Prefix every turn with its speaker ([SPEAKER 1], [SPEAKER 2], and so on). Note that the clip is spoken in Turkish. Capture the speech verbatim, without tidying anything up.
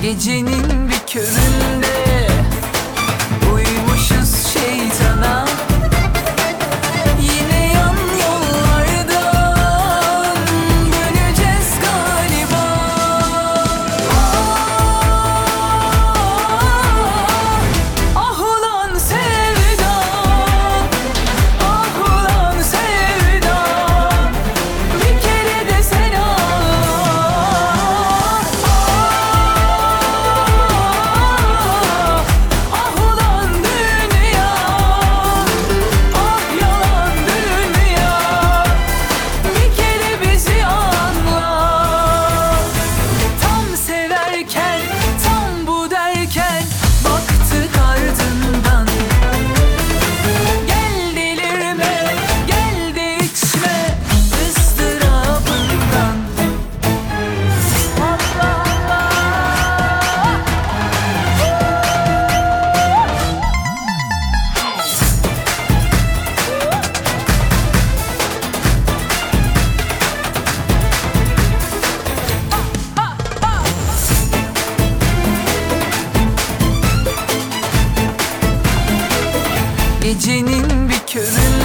[SPEAKER 1] Gecenin bir köründe uymuşuz şeytana. Yine yan yollardan döneceğiz galiba. Ah, ah ulan sevda, ah ulan sevda, bir kere de sen ağla. Ah ulan dünya, ah yalan dünya, bir kere bizi anla. Tam severken, tam bu derken baktık ardından. Gel delirme, gel de içme ıstırabından. Allah Allah. Gecenin bir köründe